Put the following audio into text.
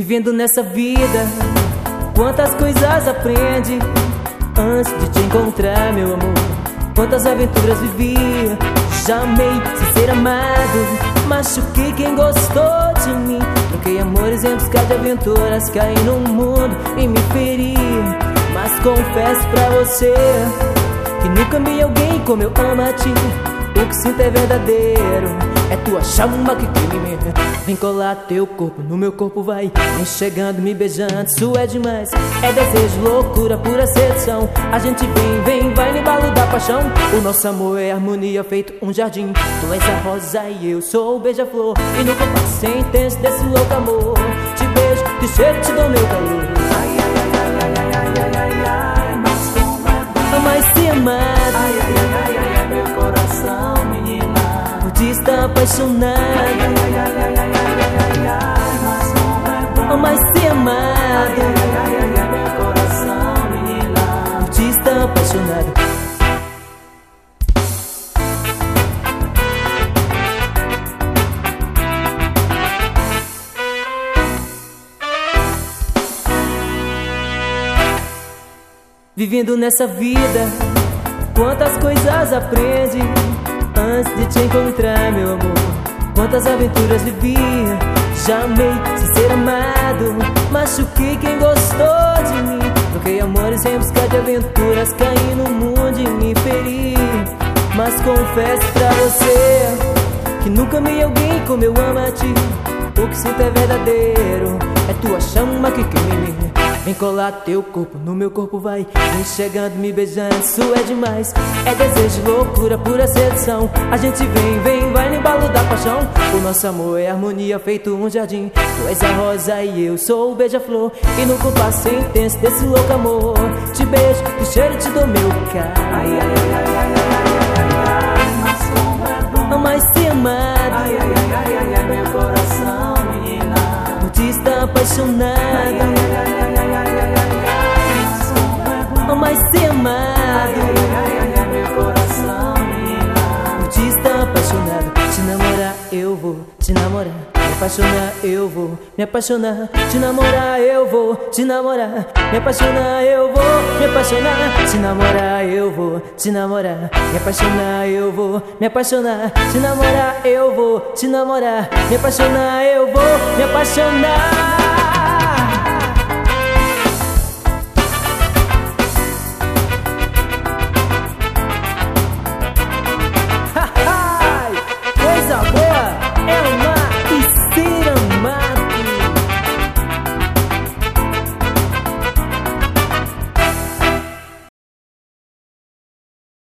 Vivendo nessa vida, quantas coisas aprende antes de te encontrar, meu amor. Quantas aventuras vivi, já amei sem ser amado. Machuquei quem gostou de mim, troquei amores em busca de aventuras. Caí no mundo e me feri, mas confesso pra você que nunca amei alguém como eu amo a ti. O que sinto é verdadeiro, é tua chama que queima. Vem colar teu corpo no meu corpo, vai me chegando, me beijando. Isso é demais, é desejo, loucura, pura sedução. A gente vem, vai no embalo da paixão. O nosso amor é harmonia, feito um jardim. Tu és a rosa e eu sou o beija-flor. E no compasso intenso desse louco amor, te beijo, te cheiro, te dou meu calor. Ai, ai, ai, ai, ai, ai, ai, ai, ai, mas como é bom. Mas se amado, Ai, ai, ai, ai, ai, meu coração, menina, por ti está apaixonado. ai, ai, ai, ai, ai, ai, ai, ai, mas como é bom. Mas se amado, Ai, ai, ai, ai, meu coração, menina, por ti está apaixonado. Vivendo nessa vida, quantas coisas aprende antes de te encontrar, meu amor. Quantas aventuras vivi, já amei sem ser amado. Machuquei quem gostou de mim, troquei amores em busca de aventuras. Caí no mundo e me feri, mas confesso pra você que nunca amei alguém como eu amo a ti. O que sinto é verdadeiro, é tua chama que queima. Vem colar teu corpo no meu corpo, vai me chegando, me beijando. Isso é demais, é desejo, loucura, pura sedução. A gente vem, vai no embalo da paixão. O nosso amor é harmonia, feito um jardim. Tu és a rosa e eu sou o beija-flor. E no compasso intenso desse louco amor, te beijo, te cheiro, te dou meu calor. ai, ai, ai, ai, ai, ai, ai, mas como é bom. Mas se amado, Ai, ai, ai, ai, ai, ai, meu coração, menina, por ti está apaixonado. ai, ai, ai, ai, ai, ai, ai, mas como é bom. Mas se amado, Ai, ai, ai, ai, meu coração, menina, por ti está apaixonado. Te namorar eu vou, te namorar. Me apaixonar eu vou, me apaixonar. Te namorar eu vou, te namorar. Me apaixonar eu vou, me apaixonar. Te namorar eu vou, te namorar. Me apaixonar eu vou, me apaixonar. Te namorar eu vou, te namorar. Me apaixonar eu vou, me apaixonar. Coisa boa é o